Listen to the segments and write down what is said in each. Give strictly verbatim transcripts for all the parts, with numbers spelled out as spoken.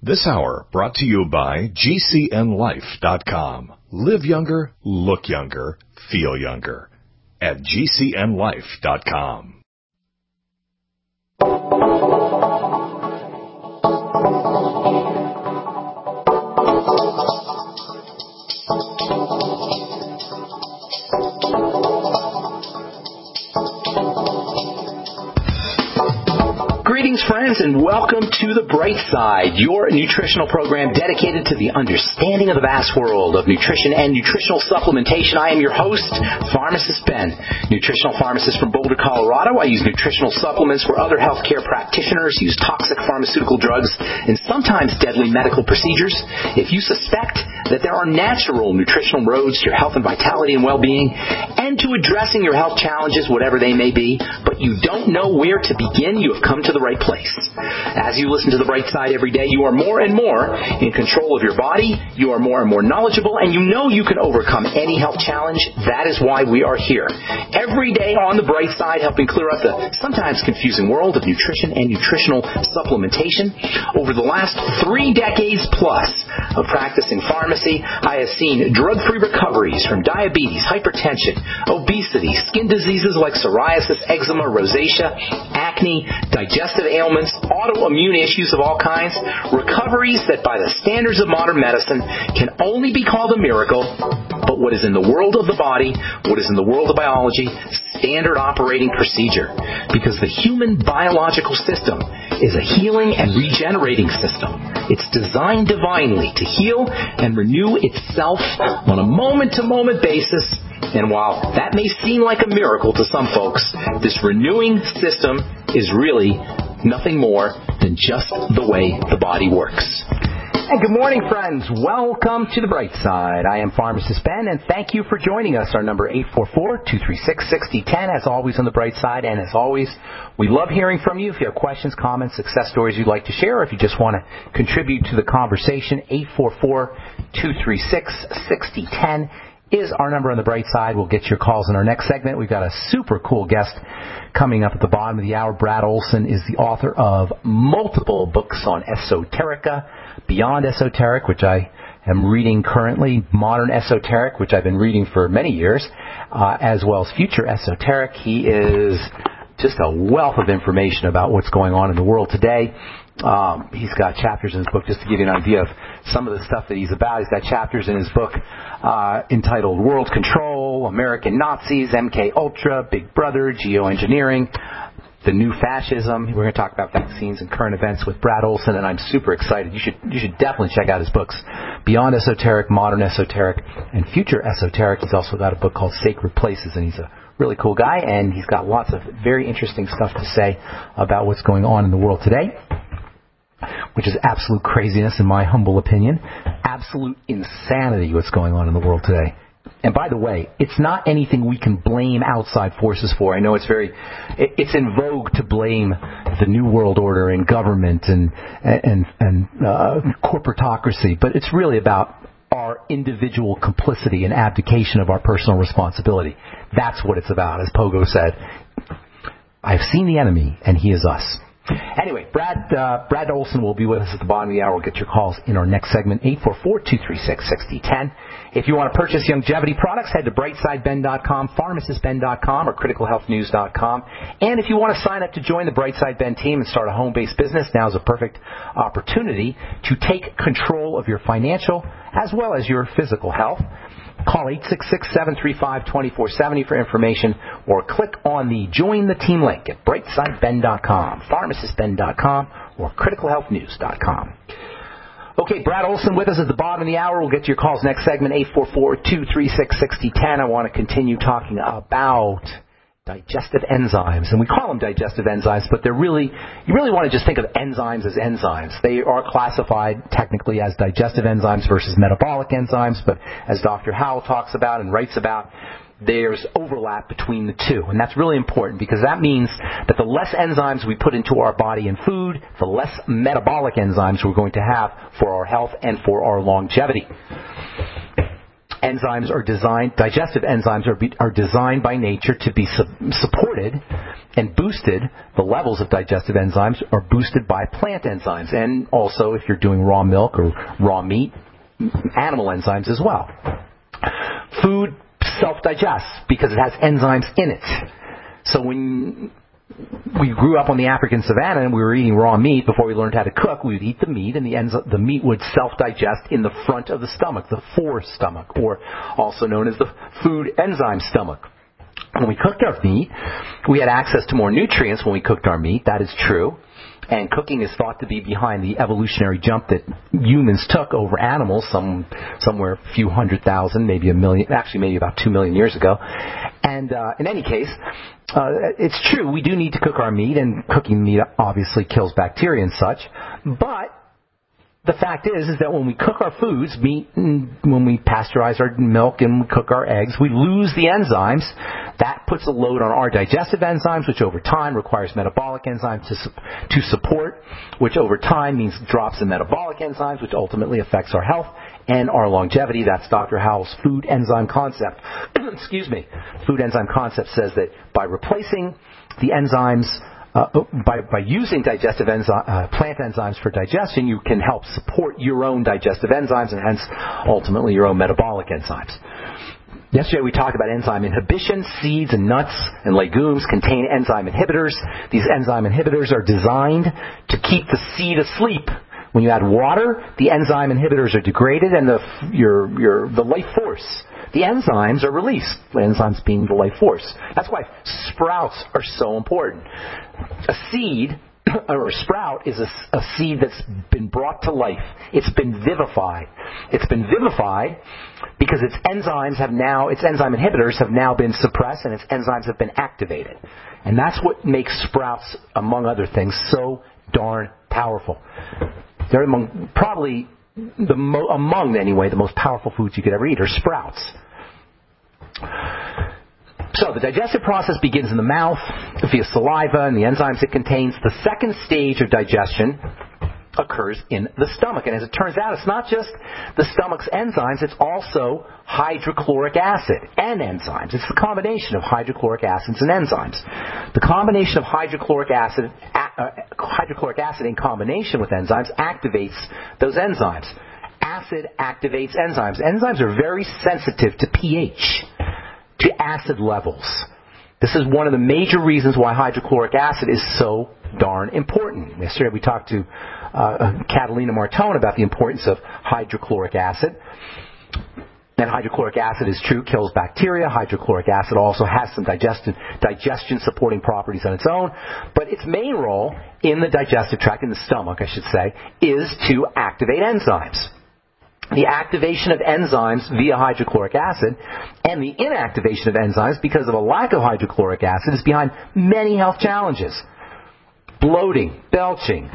This hour brought to you by G C N life dot com. Live younger, look younger, feel younger at G C N life dot com. Greetings, friends, and welcome to The Bright Side, your nutritional program dedicated to the understanding of the vast world of nutrition and nutritional supplementation. I am your host, Pharmacist Ben, nutritional pharmacist from Boulder, Colorado. I use nutritional supplements where other healthcare practitioners use toxic pharmaceutical drugs and sometimes deadly medical procedures. If you suspect that there are natural nutritional roads to your health and vitality and well-being and to addressing your health challenges, whatever they may be, but you don't know where to begin, you have come to the right place. As you listen to The Bright Side every day, you are more and more in control of your body, you are more and more knowledgeable, and you know you can overcome any health challenge. That is why we are here. Every day on The Bright Side, helping clear up the sometimes confusing world of nutrition and nutritional supplementation. Over the last three decades plus of practicing pharmacy, I have seen drug-free recoveries from diabetes, hypertension, obesity, skin diseases like psoriasis, eczema, rosacea, acne, digestive ailments, autoimmune issues of all kinds, recoveries that by the standards of modern medicine can only be called a miracle, but what is in the world of the body, what is in the world of biology, standard operating procedure. Because the human biological system is a healing and regenerating system. It's designed divinely to heal and renew itself on a moment-to-moment basis. And while that may seem like a miracle to some folks, this renewing system is really nothing more than just the way the body works. And good morning, friends. Welcome to The Bright Side. I am Pharmacist Ben, and thank you for joining us. Our number eight four four, two three six, six zero one zero, as always on The Bright Side. And as always, we love hearing from you. If you have questions, comments, success stories you'd like to share, or if you just want to contribute to the conversation, eight four four, two three six, six zero one zero is our number on The Bright Side. We'll get your calls in our next segment. We've got a super cool guest coming up at the bottom of the hour. Brad Olson is the author of multiple books on esoterica, Beyond Esoteric, which I am reading currently, Modern Esoteric, which I've been reading for many years, uh, as well as Future Esoteric. He is just a wealth of information about what's going on in the world today. Um, he's got chapters in his book, just to give you an idea of some of the stuff that he's about. He's got chapters in his book uh, entitled World Control, American Nazis, M K Ultra, Big Brother, Geoengineering, The New Fascism. We're going to talk about vaccines and current events with Brad Olson, and I'm super excited. You should you should definitely check out his books, Beyond Esoteric, Modern Esoteric, and Future Esoteric. He's also got a book called Sacred Places, and he's a really cool guy, and he's got lots of very interesting stuff to say about what's going on in the world today, which is absolute craziness in my humble opinion. Absolute insanity what's going on in the world today. And by the way, it's not anything we can blame outside forces for. I know it's very, it's in vogue to blame the New World Order and government and and and uh, corporatocracy, but it's really about our individual complicity and abdication of our personal responsibility. That's what it's about, as Pogo said. I've seen the enemy, and he is us. Anyway, Brad uh, Brad Olson will be with us at the bottom of the hour. We'll get your calls in our next segment, eight four four, two three six, six zero one zero. If you want to purchase longevity products, head to bright side ben dot com, pharmacist ben dot com, or critical health news dot com. And if you want to sign up to join the Brightside Ben team and start a home-based business, now's a perfect opportunity to take control of your financial as well as your physical health. Call eight six six, seven three five, two four seven zero for information, or click on the Join the Team link at bright side ben dot com, pharmacist ben dot com, or critical health news dot com. Okay, Brad Olson with us at the bottom of the hour. We'll get to your calls next segment, eight four four, two three six, six zero one zero. I want to continue talking about digestive enzymes. And we call them digestive enzymes, but they're really, you really want to just think of enzymes as enzymes. They are classified technically as digestive enzymes versus metabolic enzymes, but as Doctor Howell talks about and writes about, there's overlap between the two. And that's really important because that means that the less enzymes we put into our body and food, the less metabolic enzymes we're going to have for our health and for our longevity. Enzymes are designed, digestive enzymes are, be, are designed by nature to be su- supported and boosted, the levels of digestive enzymes are boosted by plant enzymes, and also if you're doing raw milk or raw meat, animal enzymes as well. Food self-digests because it has enzymes in it. So when we grew up on the African savanna and we were eating raw meat before we learned how to cook, we would eat the meat, and the, enzy- the meat would self-digest in the front of the stomach, the forestomach, or also known as the food enzyme stomach. When we cooked our meat, we had access to more nutrients when we cooked our meat. That is true. And cooking is thought to be behind the evolutionary jump that humans took over animals, some somewhere a few hundred thousand, maybe a million, actually maybe about two million years ago. And uh, in any case, uh, it's true, we do need to cook our meat, and cooking meat obviously kills bacteria and such. But the fact is, is that when we cook our foods, meat, and when we pasteurize our milk and we cook our eggs, we lose the enzymes. That puts a load on our digestive enzymes, which over time requires metabolic enzymes to, to support, which over time means drops in metabolic enzymes, which ultimately affects our health and our longevity. That's Doctor Howell's food enzyme concept. Excuse me. Food enzyme concept says that by replacing the enzymes Uh, by, by using digestive enzyme, uh, plant enzymes for digestion, you can help support your own digestive enzymes and hence ultimately your own metabolic enzymes. Yesterday we talked about enzyme inhibition. Seeds and nuts and legumes contain enzyme inhibitors. These enzyme inhibitors are designed to keep the seed asleep. When you add water, the enzyme inhibitors are degraded and the your your the life force, the enzymes are released. The enzymes being the life force. That's why sprouts are so important. A seed or a sprout is a, a seed that's been brought to life. It's been vivified. It's been vivified because its enzymes have now, its enzyme inhibitors have now been suppressed and its enzymes have been activated. And that's what makes sprouts, among other things, so darn powerful. They're among, probably the mo- among anyway, the most powerful foods you could ever eat are sprouts. So the digestive process begins in the mouth via saliva and the enzymes it contains. The second stage of digestion occurs in the stomach. And as it turns out, it's not just the stomach's enzymes, it's also hydrochloric acid and enzymes. It's the combination of hydrochloric acids and enzymes. The combination of hydrochloric acid, uh, hydrochloric acid in combination with enzymes activates those enzymes. Acid activates enzymes. Enzymes are very sensitive to pH, to acid levels. This is one of the major reasons why hydrochloric acid is so darn important. Yesterday we talked to uh, Catalina Martone about the importance of hydrochloric acid. And hydrochloric acid is true, kills bacteria. Hydrochloric acid also has some digestion, digestion supporting properties on its own. But its main role in the digestive tract, in the stomach I should say, is to activate enzymes. The activation of enzymes via hydrochloric acid and the inactivation of enzymes because of a lack of hydrochloric acid is behind many health challenges. Bloating, belching,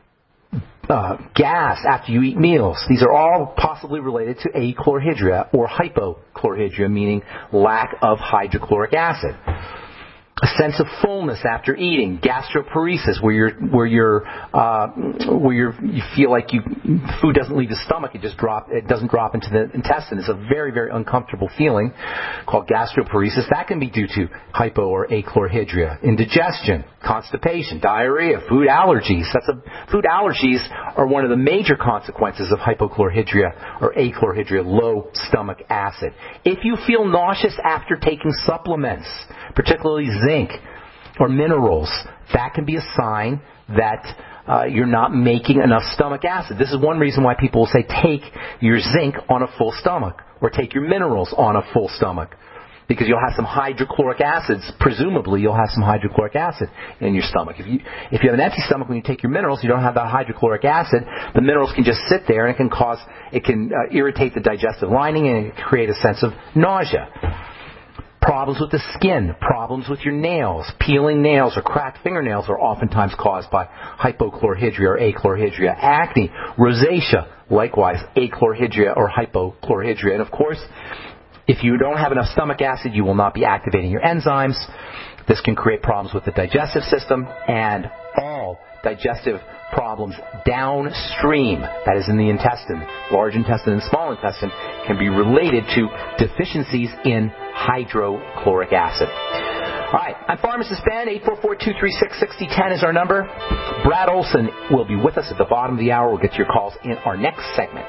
uh, gas after you eat meals. These are all possibly related to achlorhydria or hypochlorhydria, meaning lack of hydrochloric acid. A sense of fullness after eating, gastroparesis, where you're, where you're, uh, where you're, you feel like you, food doesn't leave the stomach, it just drop, it doesn't drop into the intestine. It's a very, very uncomfortable feeling called gastroparesis. That can be due to hypo or achlorhydria. Indigestion, constipation, diarrhea, food allergies. That's a, food allergies are one of the major consequences of hypochlorhydria or achlorhydria, low stomach acid. If you feel nauseous after taking supplements, particularly zinc or minerals, that can be a sign that uh, you're not making enough stomach acid. This is one reason why people will say take your zinc on a full stomach or take your minerals on a full stomach, because you'll have some hydrochloric acids. Presumably you'll have some hydrochloric acid in your stomach. If you if you have an empty stomach when you take your minerals, you don't have that hydrochloric acid. The minerals can just sit there and it can cause it can uh, irritate the digestive lining and create a sense of nausea. Problems with the skin, problems with your nails, peeling nails or cracked fingernails are oftentimes caused by hypochlorhydria or achlorhydria. Acne, rosacea, likewise achlorhydria or hypochlorhydria. And of course, if you don't have enough stomach acid, you will not be activating your enzymes. This can create problems with the digestive system, and all digestive problems downstream, that is in the intestine, large intestine and small intestine, can be related to deficiencies in hydrochloric acid. All right, I'm Pharmacist Ben. eight four four, two three six, six zero one zero is our number. Brad Olson will be with us at the bottom of the hour. We'll get to your calls in our next segment.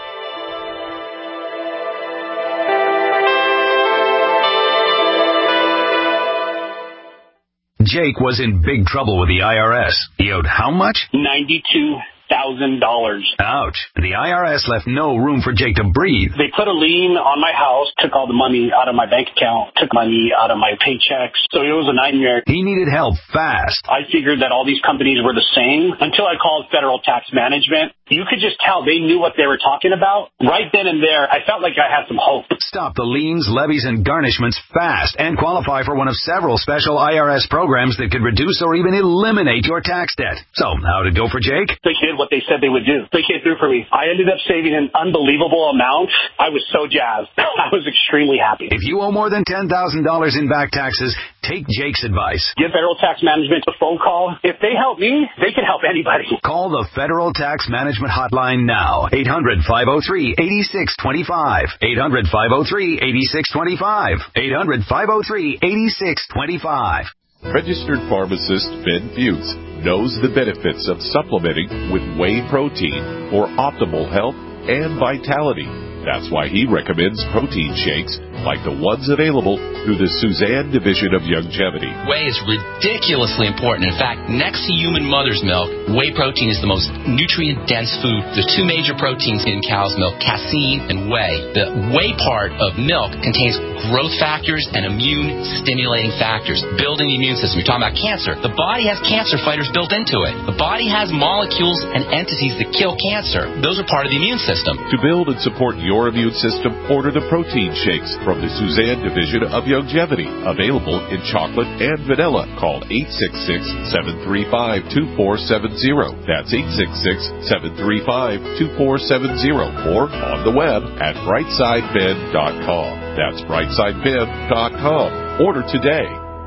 Jake was in big trouble with the I R S. He owed how much? ninety-two thousand dollars. Ouch. The I R S left no room for Jake to breathe. They put a lien on my house, took all the money out of my bank account, took money out of my paychecks. So it was a nightmare. He needed help fast. I figured that all these companies were the same until I called Federal Tax Management. You could just tell they knew what they were talking about. Right then and there, I felt like I had some hope. Stop the liens, levies, and garnishments fast and qualify for one of several special I R S programs that could reduce or even eliminate your tax debt. So, how'd it go for Jake? They did what they said they would do. They came through for me. I ended up saving an unbelievable amount. I was so jazzed. I was extremely happy. If you owe more than ten thousand dollars in back taxes, take Jake's advice. Give Federal Tax Management a phone call. If they help me, they can help anybody. Call the Federal Tax Management Hotline now. eight hundred, five oh three, eight six two five. eight hundred, five oh three, eight six two five. eight hundred, five oh three, eight six two five. Registered pharmacist Ben Fuchs knows the benefits of supplementing with whey protein for optimal health and vitality. That's why he recommends protein shakes like the ones available through the Suzanne Division of Youngevity. Whey is ridiculously important. In fact, next to human mother's milk, whey protein is the most nutrient-dense food. There's two major proteins in cow's milk, casein and whey. The whey part of milk contains growth factors and immune-stimulating factors, building the immune system. You're talking about cancer. The body has cancer fighters built into it. The body has molecules and entities that kill cancer. Those are part of the immune system. To build and support your immune system, order the protein shakes from the Suzanne Division of Youngevity. Available in chocolate and vanilla. Call eight six six, seven three five, two four seven zero. That's eight six six, seven three five, two four seven zero. Or on the web at brightside ben dot com. That's brightside ben dot com. Order today.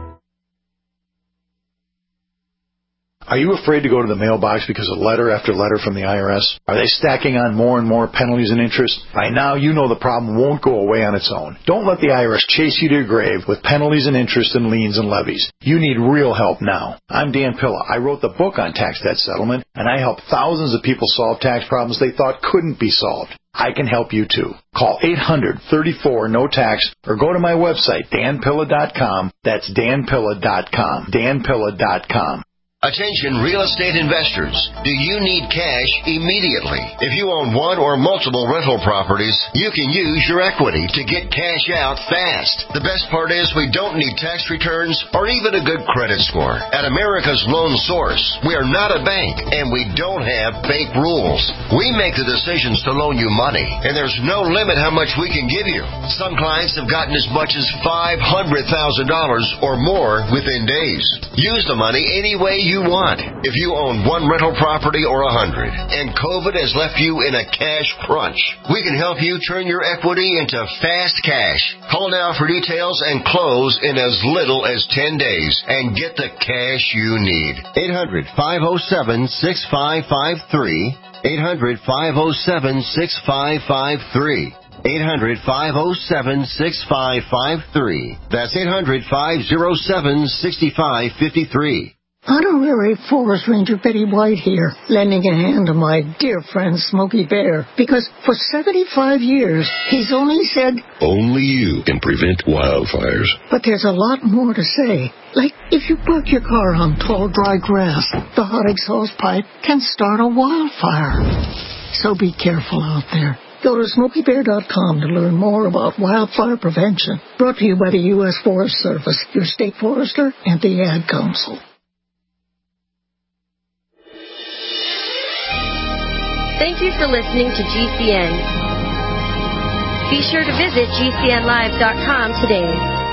Are you afraid to go to the mailbox because of letter after letter from the I R S? Are they stacking on more and more penalties and interest? By now, you know the problem won't go away on its own. Don't let the I R S chase you to your grave with penalties and interest and liens and levies. You need real help now. I'm Dan Pilla. I wrote the book on tax debt settlement, and I help thousands of people solve tax problems they thought couldn't be solved. I can help you too. Call eight hundred, thirty-four, no tax or go to my website, dan pilla dot com. That's dan pilla dot com. dan pilla dot com. Attention real estate investors. Do you need cash immediately? If you own one or multiple rental properties, you can use your equity to get cash out fast. The best part is we don't need tax returns or even a good credit score. At America's Loan Source, we are not a bank and we don't have bank rules. We make the decisions to loan you money and there's no limit how much we can give you. Some clients have gotten as much as five hundred thousand dollars or more within days. Use the money any way you want. If you own one rental property or a hundred, and COVID has left you in a cash crunch, we can help you turn your equity into fast cash. Call now for details and close in as little as ten days and get the cash you need. eight hundred, five oh seven, six five five three. eight hundred, five oh seven, six five five three. eight hundred, five oh seven, six five five three. That's eight hundred, five oh seven, six five five three. Honorary Forest Ranger Betty White here, lending a hand to my dear friend Smokey Bear, because for seventy-five years, he's only said, only you can prevent wildfires. But there's a lot more to say. Like, if you park your car on tall, dry grass, the hot exhaust pipe can start a wildfire. So be careful out there. Go to smokey bear dot com to learn more about wildfire prevention. Brought to you by the U S Forest Service, your state forester, and the Ad Council. Thank you for listening to G C N. Be sure to visit G C N live dot com today.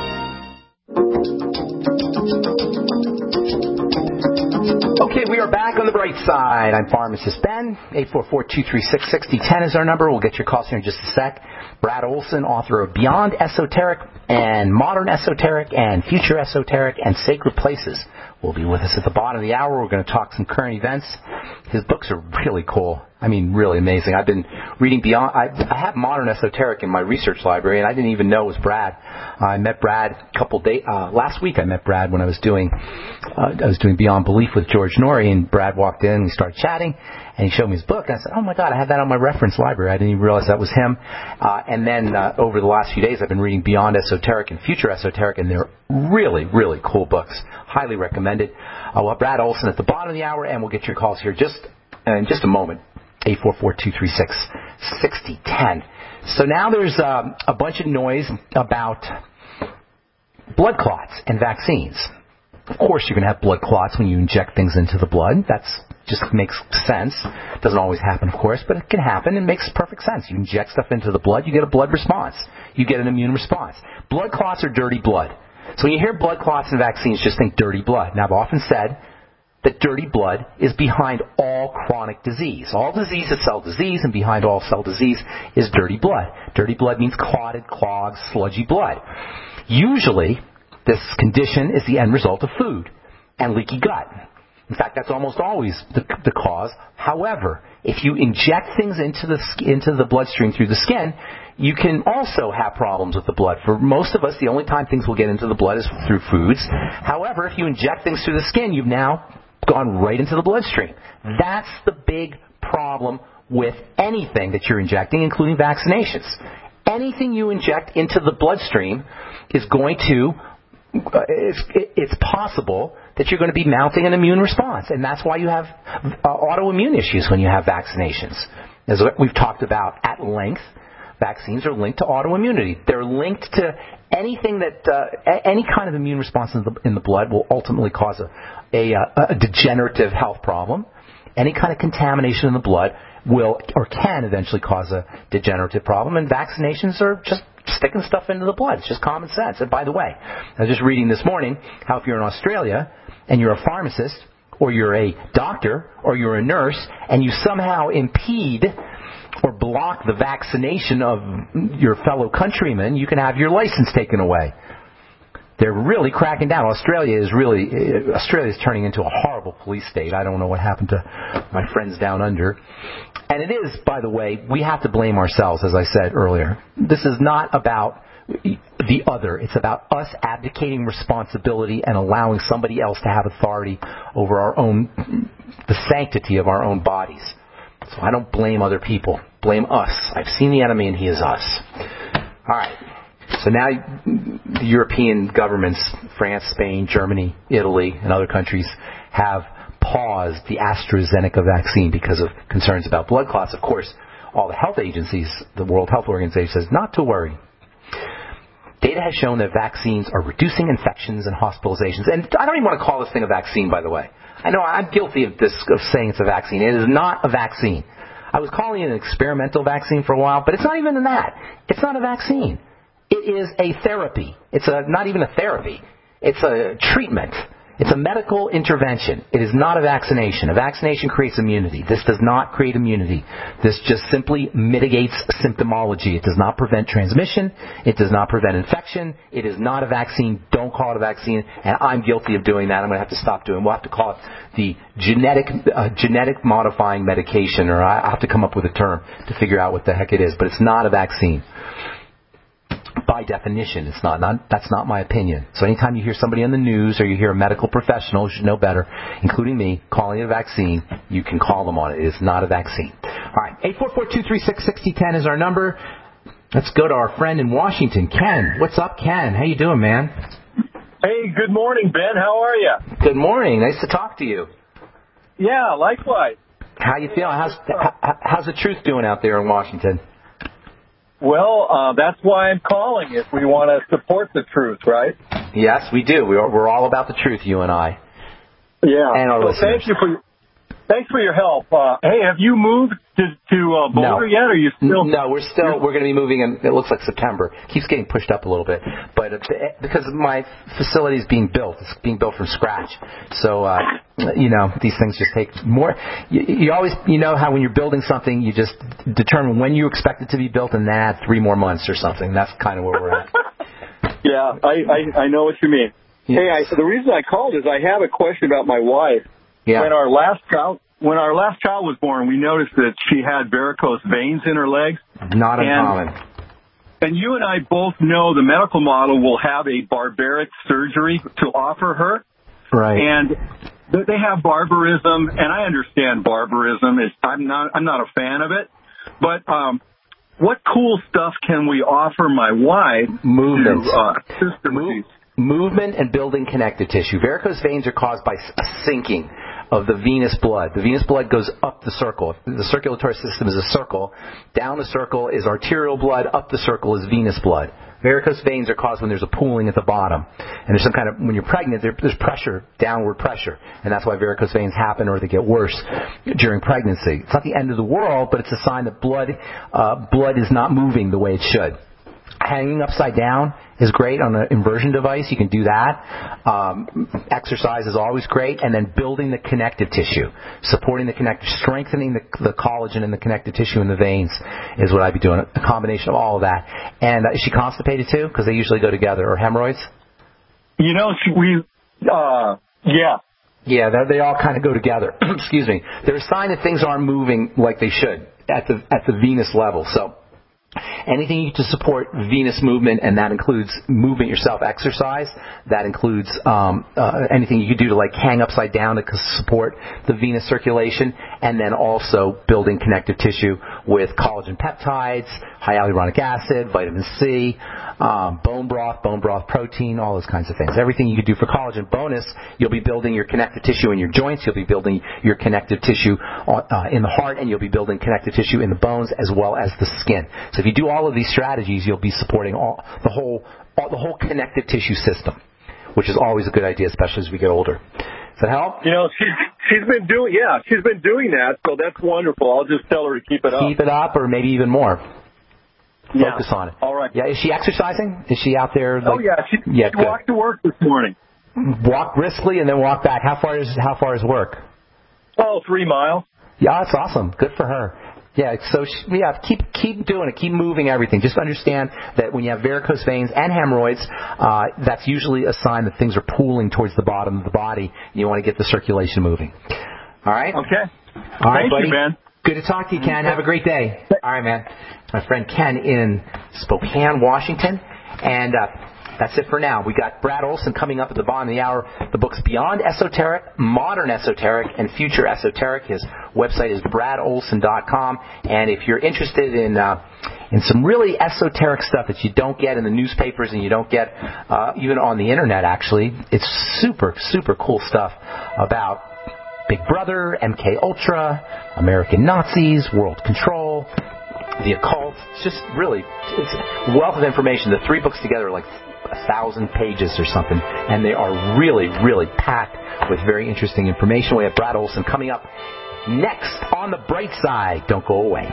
Okay, we are back on the bright side. I'm Pharmacist Ben. eight four four, two three six, six zero one zero is our number. We'll get your calls here in just a sec. Brad Olson, author of Beyond Esoteric and Modern Esoteric and Future Esoteric and Sacred Places, will be with us at the bottom of the hour. We're going to talk some current events. His books are really cool. I mean, really amazing. I've been reading beyond. I, I have Modern Esoteric in my research library, and I didn't even know it was Brad. Uh, I met Brad a couple days uh, last week. I met Brad when I was doing uh, I was doing Beyond Belief with George Norrie, and Brad walked in and we started chatting, and he showed me his book. And I said, "Oh my God, I have that on my reference library. I didn't even realize that was him." Uh, and then uh, over the last few days, I've been reading Beyond Esoteric and Future Esoteric, and they're really, really cool books. Highly recommended. Uh, well, Brad Olson at the bottom of the hour, and we'll get your calls here just in just a moment. eight four four, two three six, six zero one zero. So now there's um, a bunch of noise about blood clots and vaccines. Of course, you're going to have blood clots when you inject things into the blood. That just makes sense. Doesn't always happen, of course, but it can happen. It makes perfect sense. You inject stuff into the blood, you get a blood response. You get an immune response. Blood clots are dirty blood. So when you hear blood clots and vaccines, just think dirty blood. Now, I've often said that dirty blood is behind all chronic disease. All disease is cell disease, and behind all cell disease is dirty blood. Dirty blood means clotted, clogged, sludgy blood. Usually, this condition is the end result of food and leaky gut. In fact, that's almost always the, the cause. However, if you inject things into the into the bloodstream through the skin, you can also have problems with the blood. For most of us, the only time things will get into the blood is through foods. However, if you inject things through the skin, you've now gone right into the bloodstream. That's the big problem with anything that you're injecting, including vaccinations. Anything you inject into the bloodstream is going to, uh, it's, it's possible that you're going to be mounting an immune response. And that's why you have uh, autoimmune issues when you have vaccinations. As we've talked about at length, vaccines are linked to autoimmunity. They're linked to anything that, uh, any kind of immune response in the, in the blood will ultimately cause a, a, a degenerative health problem. Any kind of contamination in the blood will or can eventually cause a degenerative problem, and vaccinations are just sticking stuff into the blood. It's just common sense. And by the way, I was just reading this morning how if you're in Australia and you're a pharmacist or you're a doctor or you're a nurse and you somehow impede or block the vaccination of your fellow countrymen, you can have your license taken away. They're really cracking down. Australia is really, Australia is turning into a horrible police state. I don't know what happened to my friends down under. And it is, by the way, we have to blame ourselves, as I said earlier. This is not about the other. It's about us abdicating responsibility and allowing somebody else to have authority over our own, the sanctity of our own bodies. So I don't blame other people. Blame us. I've seen the enemy and he is us. All right. So now the European governments, France, Spain, Germany, Italy, and other countries have paused the AstraZeneca vaccine because of concerns about blood clots. Of course, all the health agencies, the World Health Organization says not to worry. Data has shown that vaccines are reducing infections and hospitalizations. And I don't even want to call this thing a vaccine, by the way. I know I'm guilty of this, of saying it's a vaccine. It is not a vaccine. I was calling it an experimental vaccine for a while, but it's not even that. It's not a vaccine. It is a therapy. It's a not even a therapy. It's a treatment. It's a medical intervention. It is not a vaccination. A vaccination creates immunity. This does not create immunity. This just simply mitigates symptomology. It does not prevent transmission. It does not prevent infection. It is not a vaccine. Don't call it a vaccine. And I'm guilty of doing that. I'm going to have to stop doing it. We'll have to call it the genetic uh, genetic modifying medication, or I have to come up with a term to figure out what the heck it is. But it's not a vaccine. By definition, it's not, not. That's not my opinion. So anytime you hear somebody on the news or you hear a medical professional, you should know better, including me, calling it a vaccine, you can call them on it. It is not a vaccine. All right, eight four four, two three six, six zero one zero is our number. Let's go to our friend in Washington, Ken. What's up, Ken? How you doing, man? Hey, good morning, Ben. How are you? Good morning. Nice to talk to you. Yeah, likewise. How you feeling? How's, how, how's the truth doing out there in Washington? Well, uh, that's why I'm calling, if we want to support the truth, right? Yes, we do. We're, we're all about the truth, you and I. Yeah. And our so listeners. Thank you for, thanks for your help. Uh, hey, have you moved to, to uh, Boulder no. yet? Or are you still? No, we're still, we're going to be moving in, it looks like September. It keeps getting pushed up a little bit. But it's, because my facility is being built, it's being built from scratch. So, uh, you know, these things just take more. You, you always, you know how when you're building something, you just determine when you expect it to be built and then add three more months or something. That's kind of where we're at. Yeah, I, I, I know what you mean. Yeah. Hey, I, the reason I called is I have a question about my wife. Yeah. When our last drought, when our last child was born, we noticed that she had varicose veins in her legs. Not uncommon. And, and you and I both know the medical model will have a barbaric surgery to offer her. Right. And they have barbarism, and I understand barbarism. It's, I'm not I'm not a fan of it. But um, what cool stuff can we offer my wife? Movement. To, uh, assist her with these? Movement and building connective tissue. Varicose veins are caused by a sinking of the venous blood. The venous blood goes up the circle. The circulatory system is a circle. Down the circle is arterial blood. Up the circle is venous blood. Varicose veins are caused when there's a pooling at the bottom. And there's some kind of, when you're pregnant, there, there's pressure, downward pressure. And that's why varicose veins happen or they get worse during pregnancy. It's not the end of the world, but it's a sign that blood, uh, blood is not moving the way it should. Hanging upside down is great on an inversion device. You can do that. Um, exercise is always great. And then building the connective tissue, supporting the connective, strengthening the, the collagen in the connective tissue in the veins is what I'd be doing. A combination of all of that. And uh, is she constipated too? Because they usually go together. Or hemorrhoids? You know, we, uh, yeah. Yeah, they all kind of go together. Excuse me. They're a sign that things aren't moving like they should at the at the venous level. So anything you do to support venous movement, and that includes movement yourself, exercise. That includes um, uh, anything you can do to like hang upside down to support the venous circulation, and then also building connective tissue with collagen peptides, hyaluronic acid, vitamin C, um, bone broth, bone broth protein, all those kinds of things. Everything you can do for collagen. Bonus, you'll be building your connective tissue in your joints. You'll be building your connective tissue uh, in the heart, and you'll be building connective tissue in the bones as well as the skin. So if you do all of these strategies, you'll be supporting all, the whole all, the whole connective tissue system, which is always a good idea, especially as we get older. Does that help? You know, she's, she's been doing, yeah, she's been doing that, so that's wonderful. I'll just tell her to keep it up. Keep it up, or maybe even more. Yeah. Focus on it. All right. Yeah, is she exercising? Is she out there? Like, oh, yeah, she, yeah, she walked to work this morning. Walk briskly and then walk back. How far is how far is work? Oh, three miles. Yeah, that's awesome. Good for her. Yeah, so she, yeah, keep keep doing it. Keep moving everything. Just understand that when you have varicose veins and hemorrhoids, uh, that's usually a sign that things are pooling towards the bottom of the body, and you want to get the circulation moving. All right? Okay. All right, Thank buddy. you, man. Good to talk to you, Ken. Have a great day. All right, man. My friend Ken in Spokane, Washington. And uh, that's it for now. We got Brad Olson coming up at the bottom of the hour. The book's Beyond Esoteric, Modern Esoteric, and Future Esoteric. His website is brad olson dot com. And if you're interested in uh, in some really esoteric stuff that you don't get in the newspapers and you don't get uh, even on the internet, actually, it's super, super cool stuff about Big Brother, M K Ultra, American Nazis, world control, the occult. It's just really it's a wealth of information. The three books together are like a thousand pages or something, and they are really, really packed with very interesting information. We have Brad Olson coming up next on The Bright Side. Don't go away.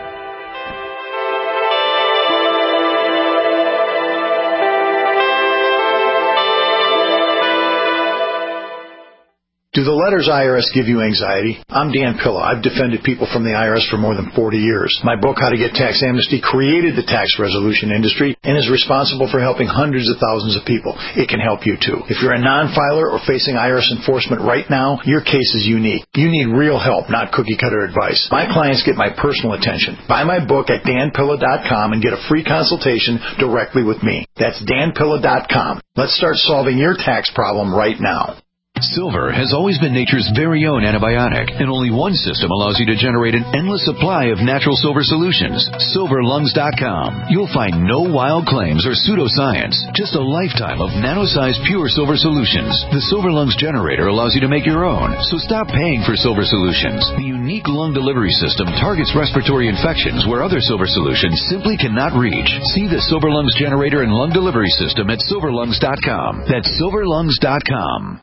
Do the letters I R S give you anxiety? I'm Dan Pilla. I've defended people from the I R S for more than forty years. My book, How to Get Tax Amnesty, created the tax resolution industry and is responsible for helping hundreds of thousands of people. It can help you too. If you're a non-filer or facing I R S enforcement right now, your case is unique. You need real help, not cookie-cutter advice. My clients get my personal attention. Buy my book at dan pilla dot com and get a free consultation directly with me. That's dan pilla dot com. Let's start solving your tax problem right now. Silver has always been nature's very own antibiotic, and only one system allows you to generate an endless supply of natural silver solutions. silver lungs dot com. You'll find no wild claims or pseudoscience, just a lifetime of nano-sized pure silver solutions. The Silver Lungs generator allows you to make your own, so stop paying for silver solutions. The unique lung delivery system targets respiratory infections where other silver solutions simply cannot reach. See the Silver Lungs generator and lung delivery system at silver lungs dot com. That's silver lungs dot com.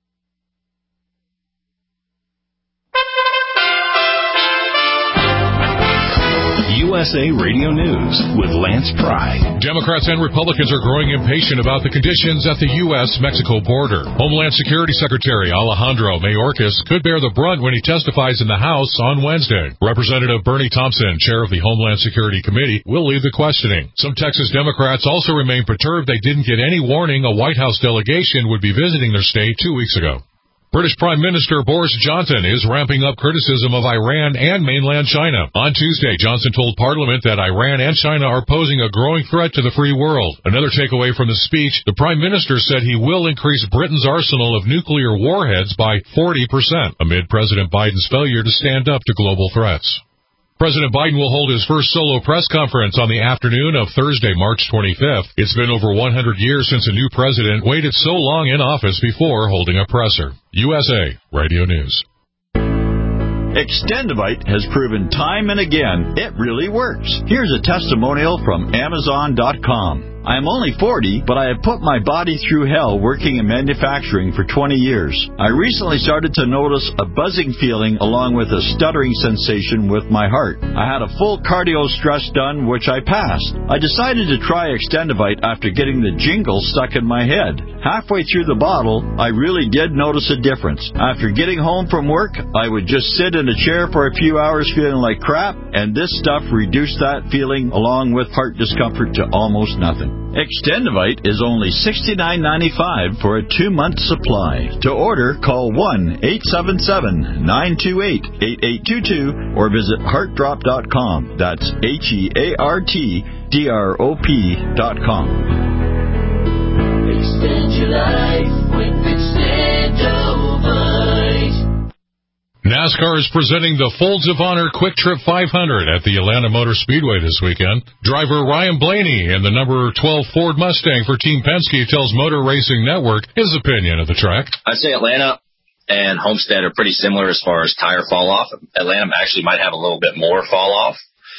U S A Radio News with Lance Pry. Democrats and Republicans are growing impatient about the conditions at the U S Mexico border. Homeland Security Secretary Alejandro Mayorkas could bear the brunt when he testifies in the House on Wednesday. Representative Bernie Thompson, chair of the Homeland Security Committee, will lead the questioning. Some Texas Democrats also remain perturbed they didn't get any warning a White House delegation would be visiting their state two weeks ago. British Prime Minister Boris Johnson is ramping up criticism of Iran and mainland China. On Tuesday, Johnson told Parliament that Iran and China are posing a growing threat to the free world. Another takeaway from the speech, the Prime Minister said he will increase Britain's arsenal of nuclear warheads by forty percent amid President Biden's failure to stand up to global threats. President Biden will hold his first solo press conference on the afternoon of Thursday, March twenty-fifth. It's been over one hundred years since a new president waited so long in office before holding a presser. U S A Radio News. Extendivite has proven time and again it really works. Here's a testimonial from Amazon dot com. I am only forty, but I have put my body through hell working in manufacturing for twenty years. I recently started to notice a buzzing feeling along with a stuttering sensation with my heart. I had a full cardio stress done, which I passed. I decided to try Extendivite after getting the jingle stuck in my head. Halfway through the bottle, I really did notice a difference. After getting home from work, I would just sit in a chair for a few hours feeling like crap, and this stuff reduced that feeling along with heart discomfort to almost nothing. Extendivite is only sixty-nine ninety-five for a two-month supply. To order, call one eight seven seven, nine two eight, eight eight two two or visit heart drop dot com. That's H E A R T D R O P dot com. Extend your life with Extendivite. NASCAR is presenting the Folds of Honor Quick Trip five hundred at the Atlanta Motor Speedway this weekend. Driver Ryan Blaney in the number twelve Ford Mustang for Team Penske tells Motor Racing Network his opinion of the track. I'd say Atlanta and Homestead are pretty similar as far as tire fall off. Atlanta actually might have a little bit more fall off,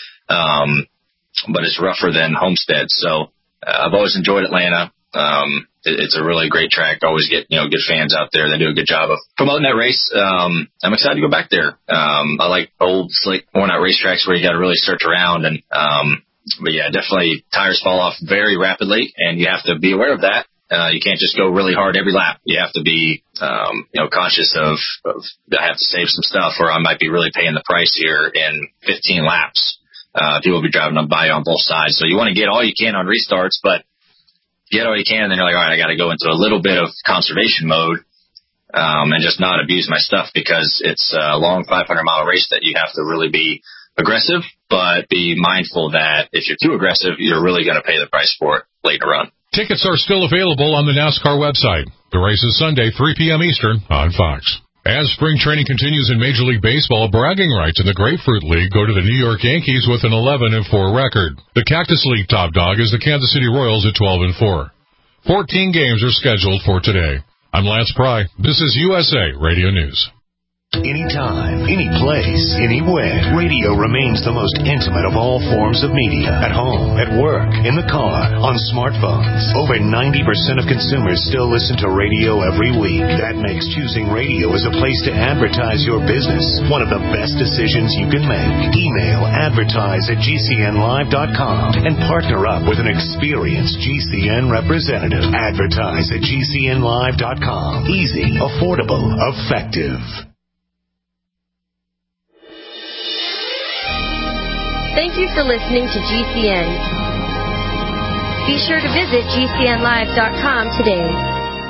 um, but it's rougher than Homestead. So uh, I've always enjoyed Atlanta. Um, it, it's a really great track. Always get, you know, good fans out there. They do a good job of promoting that race. Um, I'm excited to go back there. Um, I like old, slick, worn out racetracks where you got to really search around. And, um, but yeah, definitely tires fall off very rapidly, and you have to be aware of that. Uh, you can't just go really hard every lap. You have to be, um, you know, conscious of, of, I have to save some stuff, or I might be really paying the price here in fifteen laps. Uh, people will be driving by on both sides. So you want to get all you can on restarts, but get all you can, and then you're like, all right, I got to go into a little bit of conservation mode, um, and just not abuse my stuff, because it's a long five hundred mile race that you have to really be aggressive, but be mindful that if you're too aggressive, you're really going to pay the price for it later on. Tickets are still available on the NASCAR website. The race is Sunday, three p.m. Eastern on Fox. As spring training continues in Major League Baseball, bragging rights in the Grapefruit League go to the New York Yankees with an eleven and four record. The Cactus League top dog is the Kansas City Royals at twelve and four. fourteen games are scheduled for today. I'm Lance Pry. This is U S A Radio News. Anytime, any place, anywhere, radio remains the most intimate of all forms of media. At home, at work, in the car, on smartphones. Over ninety percent of consumers still listen to radio every week. That makes choosing radio as a place to advertise your business one of the best decisions you can make. Email advertise at G C N live dot com and partner up with an experienced G C N representative. Advertise at G C N live dot com. Easy, affordable, effective. Thank you for listening to G C N. Be sure to visit G C N live dot com today.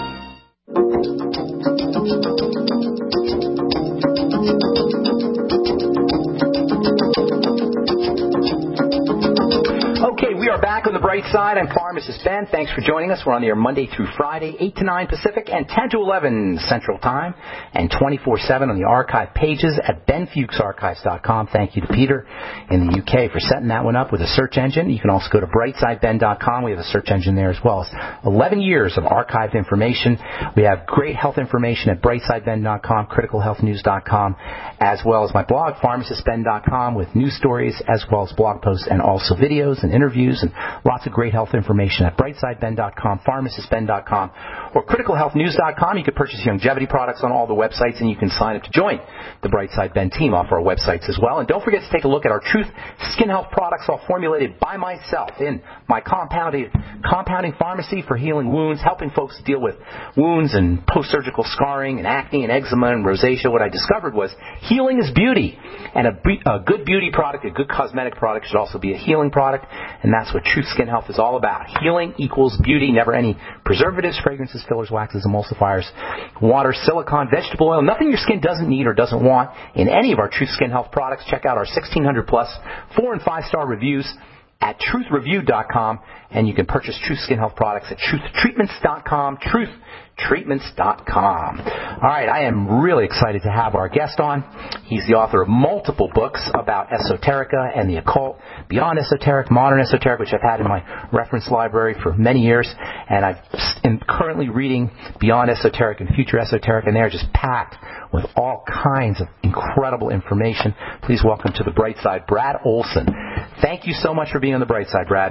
Okay, we are back on the bright side. I'm Pharmacist Ben. Thanks for joining us. We're on the air Monday through Friday, eight to nine Pacific and ten to eleven Central Time, and twenty-four seven on the archive pages at ben fuchs archives dot com. Thank you to Peter in the U K for setting that one up with a search engine. You can also go to brightside ben dot com. We have a search engine there as well. It's eleven years of archived information. We have great health information at brightside ben dot com, critical health news dot com, as well as my blog, pharmacist ben dot com, with news stories as well as blog posts and also videos and interviews and lots of great health information at brightside ben dot com, pharmacist ben dot com, or critical health news dot com. You can purchase longevity products on all the websites, and you can sign up to join the Brightside Ben team off our websites as well. And don't forget to take a look at our Truth Skin Health products, all formulated by myself in my compounding, compounding pharmacy for healing wounds, helping folks deal with wounds and post-surgical scarring and acne and eczema and rosacea. What I discovered was healing is beauty, and a, a good beauty product, a good cosmetic product, should also be a healing product, and that's that's what Truth Skin Health is all about. Healing equals beauty, never any preservatives, fragrances, fillers, waxes, emulsifiers, water, silicone, vegetable oil, nothing your skin doesn't need or doesn't want in any of our Truth Skin Health products. Check out our sixteen hundred plus four and five star reviews at truth review dot com, and you can purchase Truth Skin Health products at truth treatments dot com, truth treatments dot com. All right, I am really excited to have our guest on. He's the author of multiple books about esoterica and the occult, Beyond Esoteric, Modern Esoteric, which I've had in my reference library for many years, and I am currently reading Beyond Esoteric and Future Esoteric, and they're just packed with all kinds of incredible information. Please welcome to the Bright Side, Brad Olson. Thank you so much for being on the Bright Side, Brad.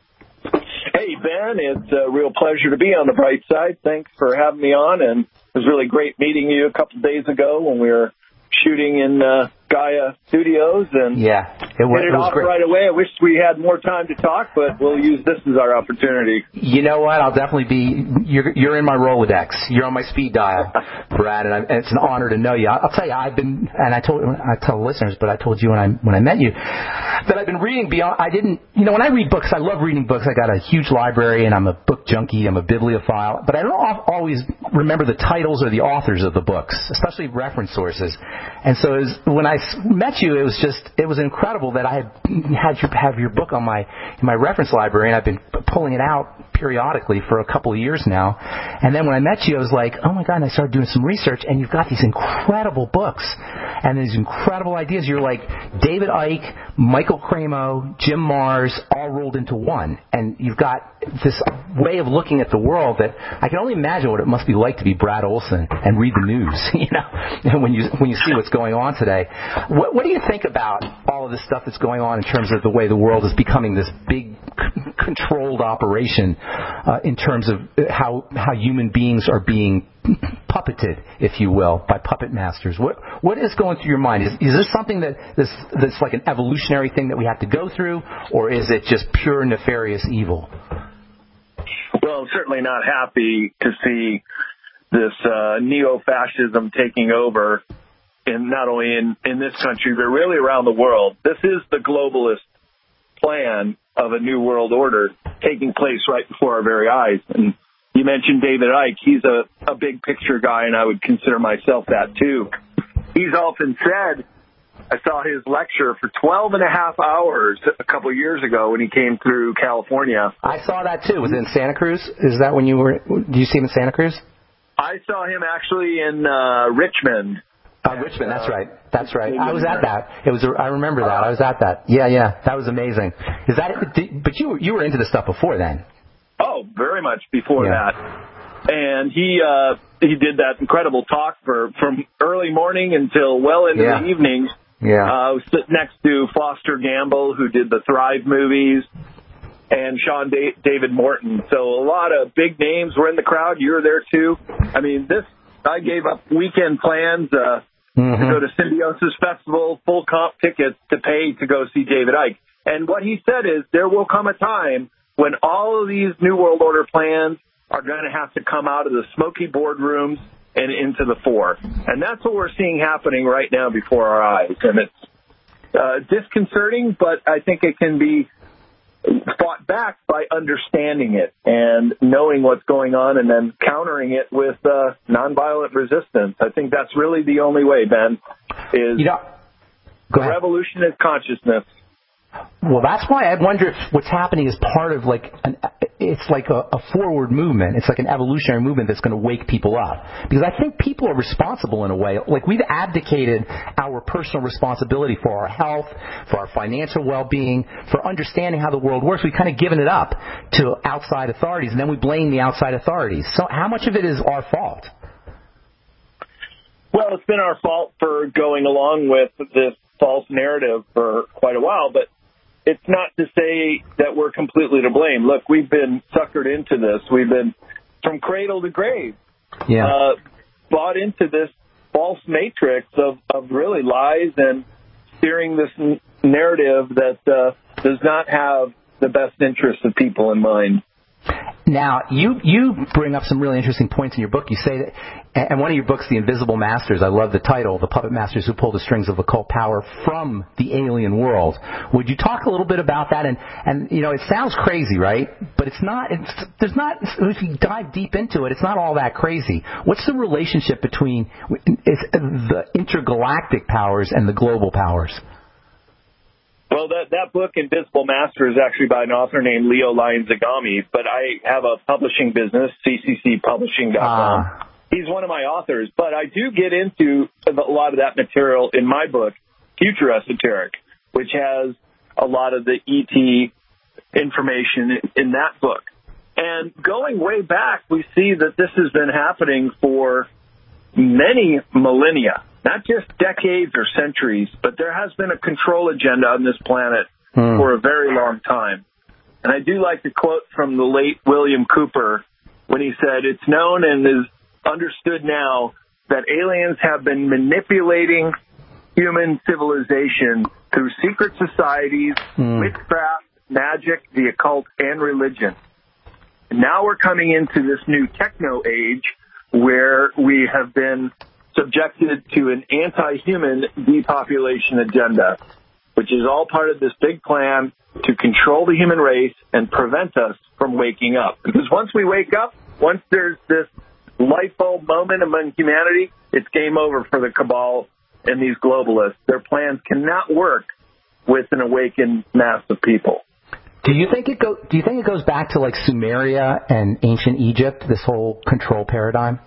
Hey, Ben, it's a real pleasure to be on the Bright Side. Thanks for having me on, and it was really great meeting you a couple of days ago when we were shooting in uh, Gaia Studios, and yeah, it was, hit it, it was off great. right away. I wish we had more time to talk, but we'll use this as our opportunity. You know what? I'll definitely be. You're, you're in my Rolodex. You're on my speed dial, Brad, and, I, and it's an honor to know you. I'll, I'll tell you, I've been, and I told I tell the listeners, but I told you when I when I met you that I've been reading Beyond. I didn't, you know, when I read books, I love reading books. I got a huge library, and I'm a book junkie. I'm a bibliophile, but I don't always remember the titles or the authors of the books, especially reference sources. And so it was, when I met you, it was just, it was incredible that I had had your, have your book on my in my reference library, and I've been pulling it out periodically for a couple of years now. And then when I met you, I was like, oh my God, and I started doing some research, and you've got these incredible books and these incredible ideas. You're like David Icke, Michael Cremo, Jim Marrs, all rolled into one. And you've got this way of looking at the world that I can only imagine what it must be like to be Brad Olson and read the news, you know, and when you when you see what's going on today. What, what do you think about all of this stuff that's going on in terms of the way the world is becoming this big c- controlled operation uh, in terms of how how human beings are being puppeted, if you will, by puppet masters? What what is going through your mind? Is is this something that this that's like an evolutionary thing that we have to go through, or is it just pure nefarious evil? Well, I'm certainly not happy to see this uh, neo-fascism taking over, in not only in, in this country, but really around the world. This is the globalist plan of a new world order taking place right before our very eyes. And you mentioned David Icke. He's a, a big picture guy, and I would consider myself that too. He's often said, I saw his lecture for twelve and a half hours a couple of years ago when he came through California. I saw that too. Was it in Santa Cruz? Is that when you were, do you see him in Santa Cruz? I saw him actually in uh, Richmond. Uh, Richmond, that's right. That's right. I was at that. It was. A, I remember that. I was at that. Yeah, yeah. That was amazing. Is that? Did, but you you were into this stuff before then. Oh, very much before yeah. that. And he uh, he did that incredible talk for from early morning until well into yeah. the evening. Yeah. Uh, I was sitting next to Foster Gamble, who did the Thrive movies, and Sean da- David Morton. So a lot of big names were in the crowd. You were there too. I mean, this. I gave up weekend plans. Uh, Mm-hmm. to go to Symbiosis Festival, full comp tickets to pay to go see David Icke. And what he said is there will come a time when all of these New World Order plans are going to have to come out of the smoky boardrooms and into the fore. And that's what we're seeing happening right now before our eyes. And it's uh, disconcerting, but I think it can be fought back by understanding it and knowing what's going on and then countering it with uh, nonviolent resistance. I think that's really the only way, Ben, is you know, the revolution is consciousness. Well, that's why I wonder if what's happening is part of like an, it's like a, a forward movement. It's like an evolutionary movement that's going to wake people up. Because I think people are responsible in a way. Like we've abdicated our personal responsibility for our health, for our financial well-being, for understanding how the world works. We've kind of given it up to outside authorities, and then we blame the outside authorities. So how much of it is our fault? Well, it's been our fault for going along with this false narrative for quite a while, but it's not to say that we're completely to blame. Look, we've been suckered into this. We've been, from cradle to grave, yeah. uh, bought into this false matrix of, of really lies and steering this n- narrative that uh, does not have the best interests of people in mind. Now, you, you bring up some really interesting points in your book. You say that, and one of your books, The Invisible Masters, I love the title, The Puppet Masters Who Pull the Strings of Occult Power from the Alien World. Would you talk a little bit about that? And, and you know, it sounds crazy, right? But it's not, it's, there's not, if you dive deep into it, it's not all that crazy. What's the relationship between it's the intergalactic powers and the global powers? Well, that that book, Invisible Master, is actually by an author named Leo Lion-Zagami, but I have a publishing business, C C C publishing dot com. Uh. He's one of my authors, but I do get into a lot of that material in my book, Future Esoteric, which has a lot of the E T information in that book. And going way back, we see that this has been happening for many millennia. Not just decades or centuries, but there has been a control agenda on this planet hmm. for a very long time. And I do like the quote from the late William Cooper when he said, "It's known and is understood now that aliens have been manipulating human civilization through secret societies, hmm. witchcraft, magic, the occult, and religion. And now we're coming into this new techno age where we have been subjected to an anti-human depopulation agenda, which is all part of this big plan to control the human race and prevent us from waking up. Because once we wake up, once there's this light bulb moment among humanity, it's game over for the cabal and these globalists. Their plans cannot work with an awakened mass of people." Do you think it go? Do you think it goes back to like Sumeria and ancient Egypt? This whole control paradigm.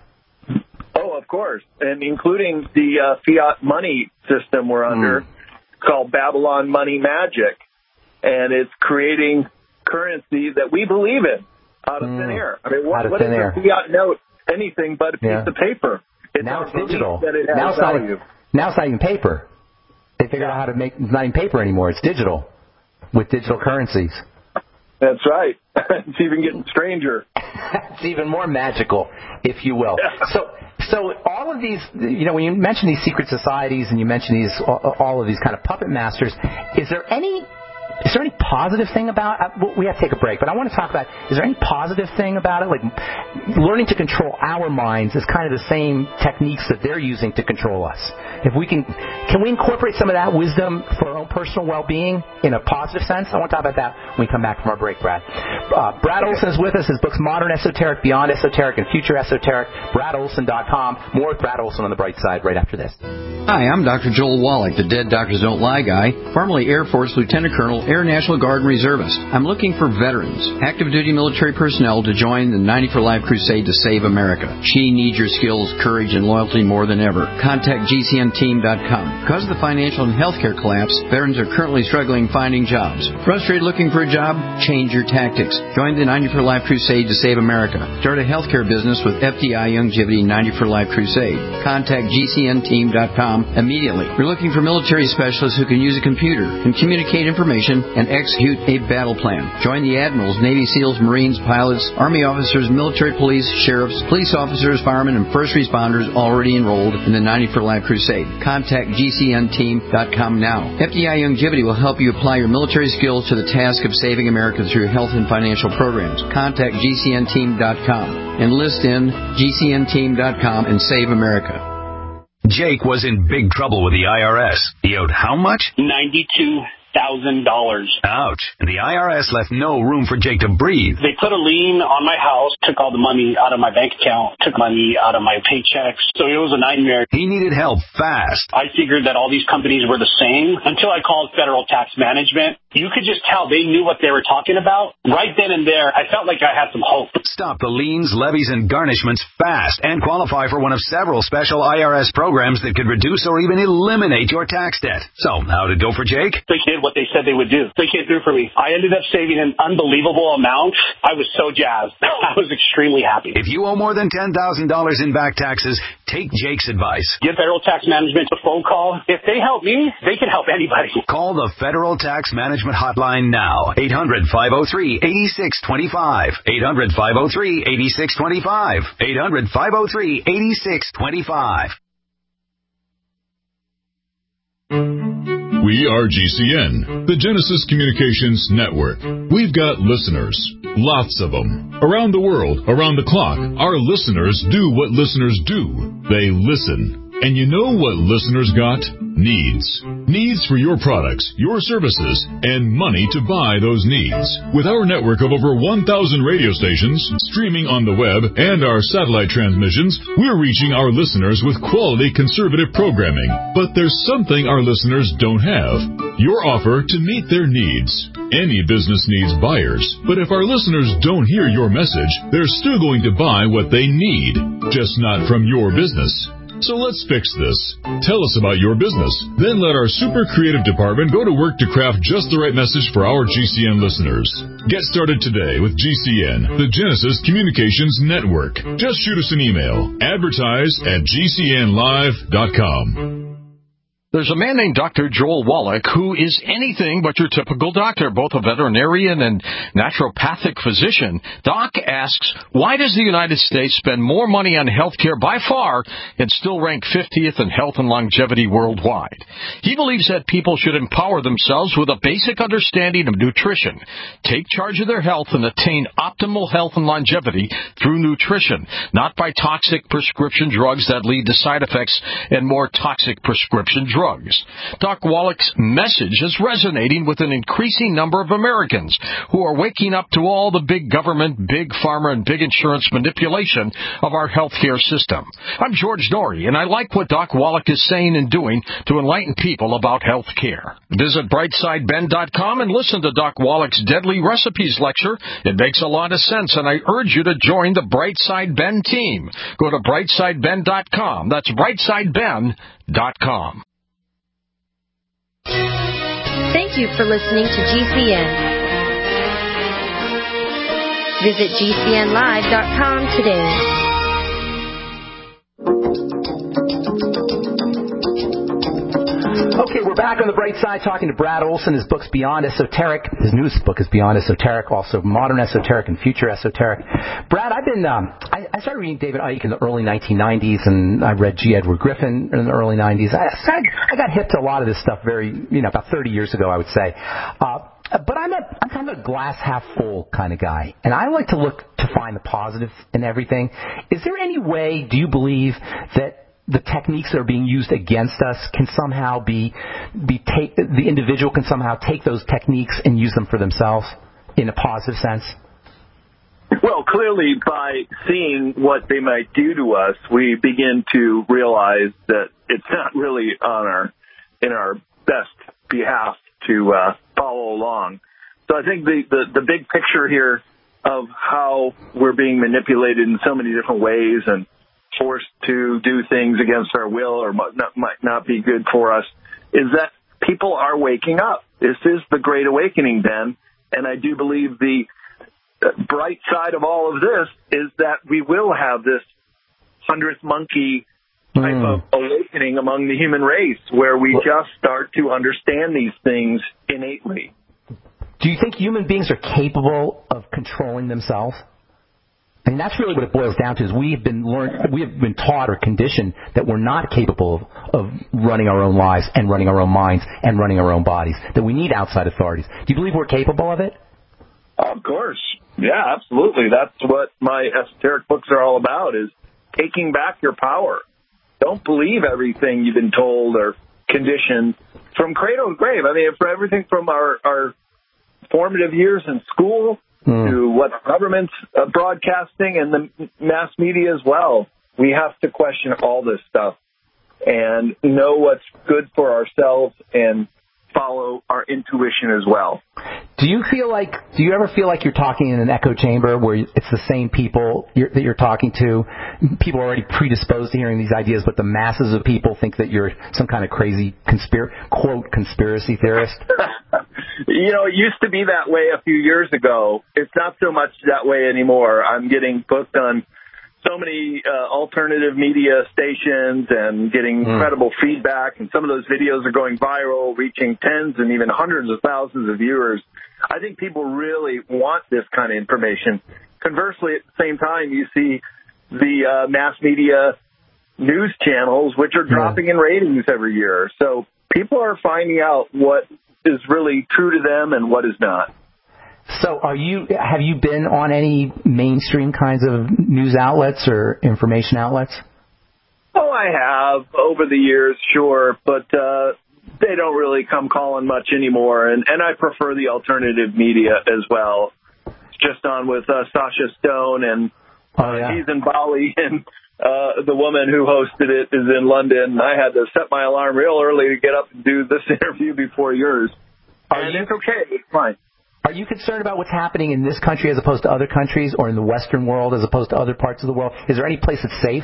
Oh, of course, and including the uh, fiat money system we're under, mm. called Babylon Money Magic, and it's creating currency that we believe in out of mm. thin air. I mean, what, what is a fiat note? Anything but a piece yeah. of paper. It's now it's digital. That it has now, it's value. Not, now it's not even paper. They figured yeah. out how to make it's not even paper anymore. It's digital with digital currencies. That's right. It's even getting stranger. It's even more magical, if you will. Yeah. So, so all of these, you know, when you mention these secret societies and you mention these, all of these kind of puppet masters, is there any, is there any positive thing about? Uh, we have to take a break, but I want to talk about. Is there any positive thing about it? Like learning to control our minds is kind of the same techniques that they're using to control us. If we can, can we incorporate some of that wisdom for our own personal well-being in a positive sense? I want to talk about that when we come back from our break, Brad. Uh, Brad Olson is with us. His book's Modern Esoteric, Beyond Esoteric, and Future Esoteric. Brad Olson dot com. More with Brad Olson on the bright side right after this. Hi, I'm Doctor Joel Wallach, the Dead Doctors Don't Lie guy, formerly Air Force Lieutenant Colonel, Air National Guard and Reservist. I'm looking for veterans, active duty military personnel to join the ninety for Life crusade to save America. She needs your skills, courage, and loyalty more than ever. Contact G C N team dot com. Because of the financial and healthcare collapse, veterans are currently struggling finding jobs. Frustrated looking for a job? Change your tactics. Join the ninety for Life crusade to save America. Start a healthcare business with F D I Youngevity ninety for Life crusade. Contact G C N team dot com immediately. We're looking for military specialists who can use a computer and communicate information and execute a battle plan. Join the admirals, Navy SEALs, Marines, pilots, Army officers, military police, sheriffs, police officers, firemen, and first responders already enrolled in the ninety for Life crusade. Contact G C N team dot com now. F D I Youngevity will help you apply your military skills to the task of saving America through health and financial programs. Contact G C N team dot com. Enlist in G C N team dot com and save America. Jake was in big trouble with the I R S. He owed how much? ninety-two thousand dollars. Ouch. And the I R S left no room for Jake to breathe. They put a lien on my house, took all the money out of my bank account, took money out of my paychecks. So it was a nightmare. He needed help fast. I figured that all these companies were the same until I called Federal Tax Management. You could just tell they knew what they were talking about. Right then and there, I felt like I had some hope. Stop the liens, levies, and garnishments fast and qualify for one of several special I R S programs that could reduce or even eliminate your tax debt. So, how did it go for Jake? They did what they said they would do. They came through for me. I ended up saving an unbelievable amount. I was so jazzed. I was extremely happy. If you owe more than ten thousand dollars in back taxes, take Jake's advice. Give Federal Tax Management a phone call. If they help me, they can help anybody. Call the Federal Tax Management Hotline now. eight hundred, five oh three, eight six two five. eight hundred, five oh three, eight six two five. eight hundred, five oh three, eight six two five. We are G C N, the Genesis Communications Network. We've got listeners Lots of them. Around the world, around the clock, our listeners do what listeners do. They listen. And you know what listeners got? Needs. Needs for your products, your services, and money to buy those needs. With our network of over one thousand radio stations, streaming on the web, and our satellite transmissions, we're reaching our listeners with quality conservative programming. But there's something our listeners don't have. Your offer to meet their needs. Any business needs buyers, but if our listeners don't hear your message, they're still going to buy what they need, just not from your business. So let's fix this. Tell us about your business. Then let our super creative department go to work to craft just the right message for our G C N listeners. Get started today with G C N, the Genesis Communications Network. Just shoot us an email. Advertise at G C N live dot com. There's a man named Doctor Joel Wallach who is anything but your typical doctor, both a veterinarian and naturopathic physician. Doc asks, why does the United States spend more money on health care by far and still rank fiftieth in health and longevity worldwide? He believes that people should empower themselves with a basic understanding of nutrition, take charge of their health, and attain optimal health and longevity through nutrition, not by toxic prescription drugs that lead to side effects and more toxic prescription drugs. Drugs. Doc Wallach's message is resonating with an increasing number of Americans who are waking up to all the big government, big pharma, and big insurance manipulation of our healthcare system. I'm George Norrie, and I like what Doc Wallach is saying and doing to enlighten people about health care. Visit brightside ben dot com and listen to Doc Wallach's Deadly Recipes lecture. It makes a lot of sense, and I urge you to join the Brightside Ben team. Go to brightside ben dot com. That's brightside ben dot com. Thank you for listening to G C N. Visit G C N live dot com today. Okay, we're back on the bright side talking to Brad Olson. His book's Beyond Esoteric. His newest book is Beyond Esoteric, also Modern Esoteric and Future Esoteric. Brad, I've been, um, I, I started reading David Icke in the early nineteen nineties, and I read G. Edward Griffin in the early nineties. I, I got hip to a lot of this stuff very, you know, about thirty years ago, I would say. Uh, but I'm a, I'm kind of a glass half full kind of guy, and I like to look to find the positive in everything. Is there any way, do you believe, that the techniques that are being used against us can somehow be, be take, the individual can somehow take those techniques and use them for themselves in a positive sense? Well, clearly by seeing what they might do to us, we begin to realize that it's not really on our, in our best behalf to uh, follow along. So I think the, the, the big picture here of how we're being manipulated in so many different ways and forced to do things against our will or might not, might not be good for us is that people are waking up. This is the Great Awakening, Ben, and I do believe the bright side of all of this is that we will have this hundredth monkey type mm. of awakening among the human race where we well, just start to understand these things innately. Do you think human beings are capable of controlling themselves? I mean, that's really what it boils down to, is we have been learned, we have been taught or conditioned that we're not capable of, of running our own lives and running our own minds and running our own bodies, that we need outside authorities. Do you believe we're capable of it? Of course. Yeah, absolutely. That's what my esoteric books are all about, is taking back your power. Don't believe everything you've been told or conditioned from cradle to grave. I mean, for everything from our, our formative years in school mm. to what the government's uh, broadcasting and the mass media as well. We have to question all this stuff and know what's good for ourselves and follow our intuition as well. Do you feel like, do you ever feel like you're talking in an echo chamber where it's the same people you're, that you're talking to? People are already predisposed to hearing these ideas, but the masses of people think that you're some kind of crazy conspir- quote conspiracy theorist? You know, it used to be that way a few years ago. It's not so much that way anymore. I'm getting booked on so many uh, alternative media stations and getting mm. incredible feedback, and some of those videos are going viral, reaching tens and even hundreds of thousands of viewers. I think people really want this kind of information. Conversely, at the same time, you see the uh, mass media news channels, which are dropping yeah. in ratings every year. So people are finding out what is really true to them and what is not. So are you, have you been on any mainstream kinds of news outlets or information outlets? Oh, I have over the years, sure, but uh, they don't really come calling much anymore, and, and I prefer the alternative media as well. Just on with uh, Sasha Stone, and uh, oh, yeah. he's in Bali, and uh, the woman who hosted it is in London. I had to set my alarm real early to get up and do this interview before yours. Are and you, it's okay. It's fine. Are you concerned about what's happening in this country as opposed to other countries, or in the Western world as opposed to other parts of the world? Is there any place that's safe?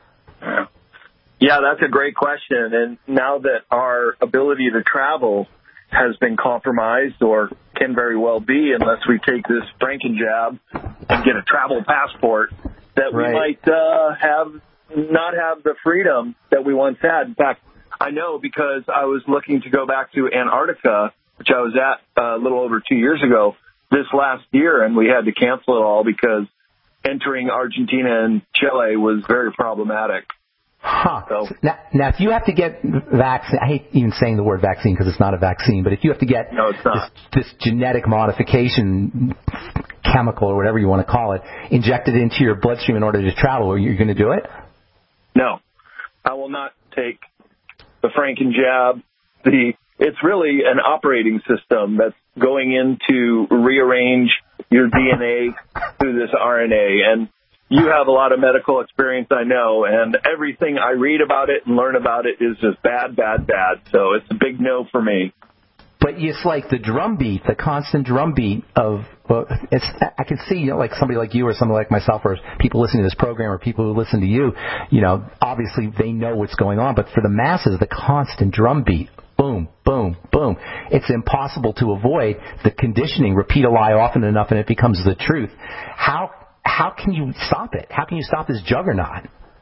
Yeah, that's a great question. And now that our ability to travel has been compromised, or can very well be, unless we take this Franken jab and get a travel passport, that right. we might uh, have not have the freedom that we once had. In fact, I know because I was looking to go back to Antarctica, which I was at uh, a little over two years ago, this last year, and we had to cancel it all because entering Argentina and Chile was very problematic. Huh. So, now, now, if you have to get vaccine, I hate even saying the word vaccine because it's not a vaccine, but if you have to get no, it's not. This, this genetic modification chemical or whatever you want to call it injected into your bloodstream in order to travel, are you going to do it? No. I will not take the Franken jab. The It's really an operating system that's going in to rearrange your D N A through this R N A. And you have a lot of medical experience, I know, and everything I read about it and learn about it is just bad, bad, bad. So it's a big no for me. But it's like the drumbeat, the constant drumbeat of, well, it's, I can see, you know, like somebody like you or somebody like myself or people listening to this program or people who listen to you, you know, obviously they know what's going on. But for the masses, the constant drumbeat, boom, boom, boom, it's impossible to avoid the conditioning. Repeat a lie often enough and it becomes the truth. How How can you stop it? How can you stop this juggernaut?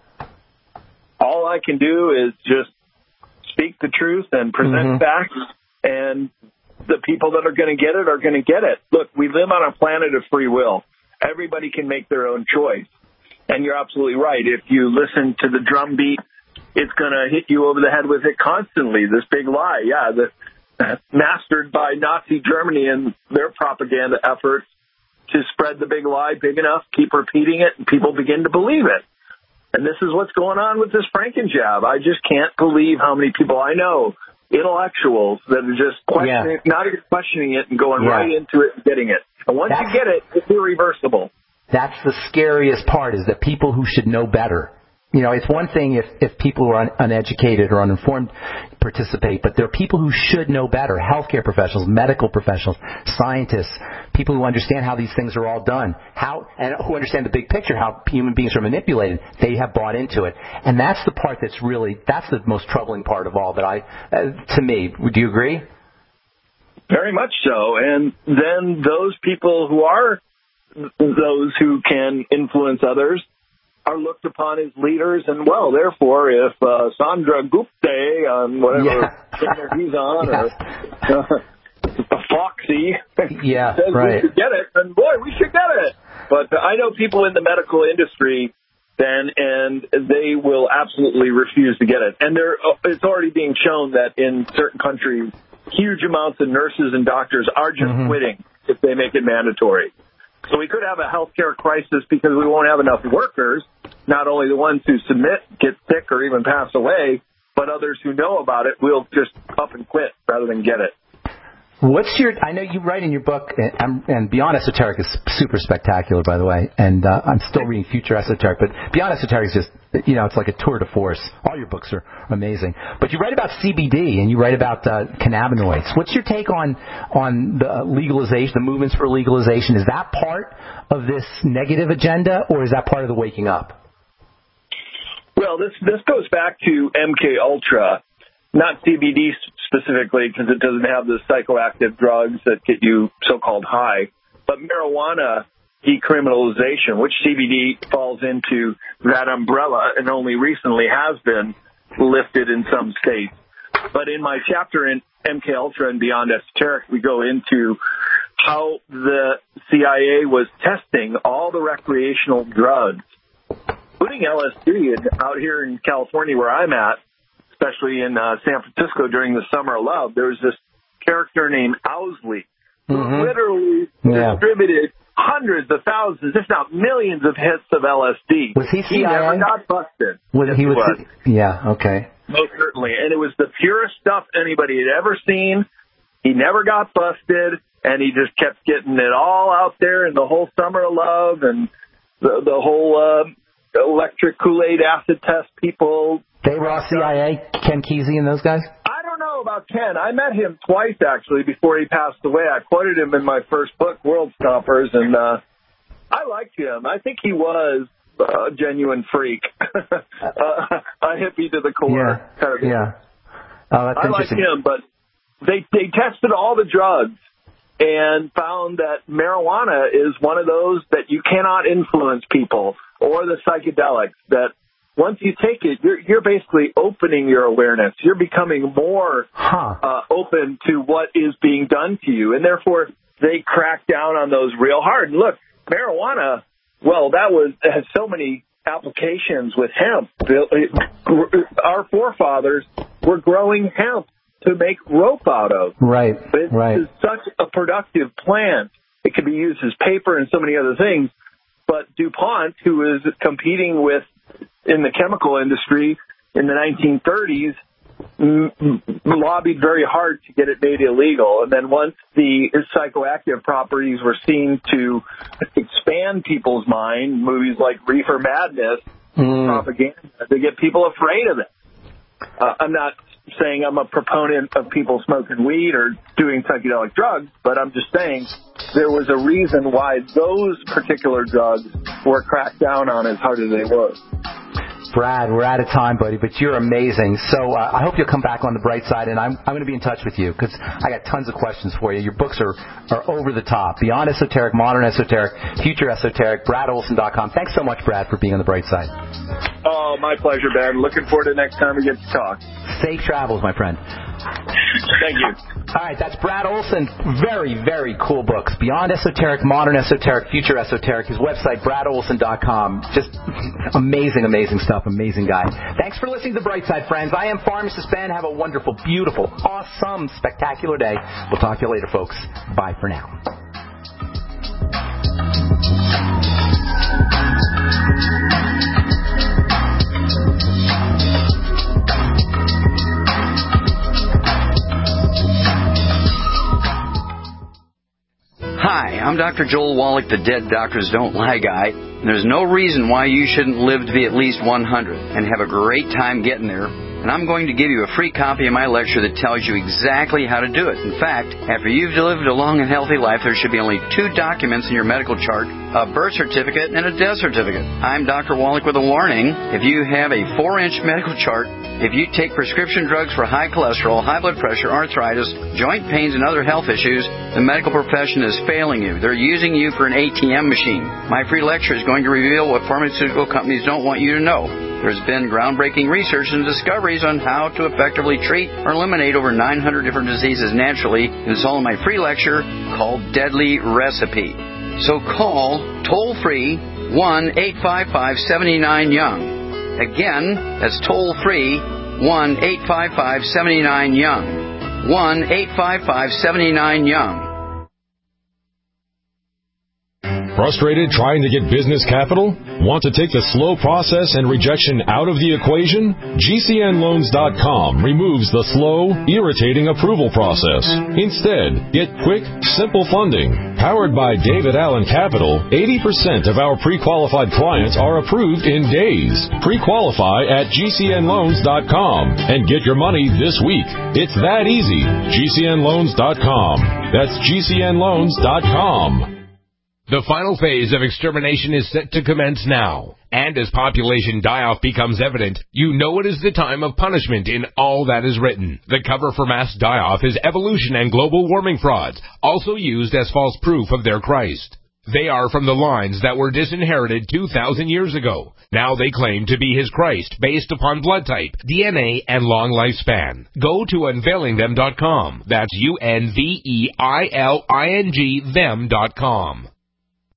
All I can do is just speak the truth and present mm-hmm. facts, and the people that are going to get it are going to get it. Look, we live on a planet of free will. Everybody can make their own choice. And you're absolutely right. If you listen to the drumbeat, it's going to hit you over the head with it constantly, this big lie. Yeah, the, mastered by Nazi Germany and their propaganda efforts to spread the big lie big enough, keep repeating it, and people begin to believe it. And this is what's going on with this Franken jab. I just can't believe how many people I know, intellectuals, that are just questioning, yeah. not even questioning it and going yeah. right into it and getting it. And once that's, you get it, it's irreversible. That's the scariest part, is that people who should know better. You know, it's one thing if, if people who are un- uneducated or uninformed participate, but there are people who should know better, healthcare professionals, medical professionals, scientists, people who understand how these things are all done, how and who understand the big picture, how human beings are manipulated. They have bought into it. And that's the part that's really, that's the most troubling part of all that I, uh, to me. Do you agree? Very much so. And then those people who are those who can influence others are looked upon as leaders, and well, therefore, if uh, Sandra Gupta on whatever yeah. channel he's on, yeah. or uh, Foxy, yeah, says right. we should get it, then boy, we should get it. But I know people in the medical industry, then, and they will absolutely refuse to get it. And there, it's already being shown that in certain countries, huge amounts of nurses and doctors are just mm-hmm. quitting if they make it mandatory. So we could have a healthcare crisis because we won't have enough workers, not only the ones who submit, get sick, or even pass away, but others who know about it will just up and quit rather than get it. What's your, I know you write in your book, and, and Beyond Esoteric is super spectacular, by the way, and uh, I'm still reading Future Esoteric, but Beyond Esoteric is just, you know, it's like a tour de force. All your books are amazing. But you write about C B D, and you write about uh, cannabinoids. What's your take on, on the legalization, the movements for legalization? Is that part of this negative agenda, or is that part of the waking up? Well, this this goes back to M K Ultra. Not C B D specifically, because it doesn't have the psychoactive drugs that get you so-called high, but marijuana decriminalization, which C B D falls into that umbrella and only recently has been lifted in some states. But in my chapter in M K Ultra and Beyond Esoteric, we go into how the C I A was testing all the recreational drugs, including L S D, out here in California where I'm at. Especially in uh, San Francisco during the Summer of Love, there was this character named Owsley who mm-hmm. literally yeah. yeah. distributed hundreds of thousands, if not millions of hits of L S D. Was he C I A? He never got busted. Was, yes, he was, was. Yeah, okay. Most certainly. And it was the purest stuff anybody had ever seen. He never got busted, and he just kept getting it all out there, and the whole Summer of Love and the, the whole uh, electric Kool-Aid acid test people. They were all C I A, Ken Kesey and those guys? I don't know about Ken. I met him twice, actually, before he passed away. I quoted him in my first book, World Stompers, and uh, I liked him. I think he was a genuine freak, uh, a hippie to the core. Yeah, kind of yeah. Oh, that's I like interesting. him, but they they tested all the drugs and found that marijuana is one of those that you cannot influence people, or the psychedelics, that once you take it, you're, you're basically opening your awareness. You're becoming more huh. uh, open to what is being done to you, and therefore they crack down on those real hard. And look, marijuana, well, that was has so many applications with hemp. Our forefathers were growing hemp to make rope out of. Right, It right. is such a productive plant. It can be used as paper and so many other things. But DuPont, who is competing with in the chemical industry in the nineteen thirties, m- m- lobbied very hard to get it made illegal. And then once the psychoactive properties were seen to expand people's mind, movies like Reefer Madness, mm. propaganda, to get people afraid of it. Uh, I'm not saying I'm a proponent of people smoking weed or doing psychedelic drugs, but I'm just saying there was a reason why those particular drugs were cracked down on as hard as they were. Brad, we're out of time, buddy, but you're amazing. So uh, I hope you'll come back on the bright side, and I'm I'm going to be in touch with you because I got tons of questions for you. Your books are, are over the top. Beyond Esoteric, Modern Esoteric, Future Esoteric, Brad Olson dot com. Thanks so much, Brad, for being on the bright side. Oh, my pleasure, Ben. Looking forward to next time we get to talk. Safe travels, my friend. Thank you. All right, that's Brad Olson. Very, very cool books. Beyond Esoteric, Modern Esoteric, Future Esoteric. His website, Brad Olson dot com. Just amazing, amazing stuff. Amazing guy. Thanks for listening to The Bright Side, friends. I am Pharmacist Ben. Have a wonderful, beautiful, awesome, spectacular day. We'll talk to you later, folks. Bye for now. Hi, I'm Doctor Joel Wallach, the Dead Doctors Don't Lie guy. And there's no reason why you shouldn't live to be at least one hundred and have a great time getting there. And I'm going to give you a free copy of my lecture that tells you exactly how to do it. In fact, after you've lived a long and healthy life, there should be only two documents in your medical chart, a birth certificate and a death certificate. I'm Doctor Wallach with a warning. If you have a four-inch medical chart, if you take prescription drugs for high cholesterol, high blood pressure, arthritis, joint pains, and other health issues, the medical profession is failing you. They're using you for an A T M machine. My free lecture is going to reveal what pharmaceutical companies don't want you to know. There's been groundbreaking research and discoveries on how to effectively treat or eliminate over nine hundred different diseases naturally. It's all in my free lecture called Deadly Recipe. So call toll-free one eight five five, seven nine, young. Again, that's toll-free one eight five five, seven nine, young. one eight five five, seven nine, young. Frustrated trying to get business capital? Want to take the slow process and rejection out of the equation? G C N loans dot com removes the slow, irritating approval process. Instead, get quick, simple funding. Powered by David Allen Capital, eighty percent of our pre-qualified clients are approved in days. Pre-qualify at G C N loans dot com and get your money this week. It's that easy. G C N loans dot com. That's G C N loans dot com. The final phase of extermination is set to commence now. And as population die-off becomes evident, you know it is the time of punishment in all that is written. The cover for mass die-off is evolution and global warming frauds, also used as false proof of their Christ. They are from the lines that were disinherited two thousand years ago. Now they claim to be his Christ based upon blood type, D N A, and long lifespan. Go to unveiling them dot com. That's U N V E I L I N G them dot com.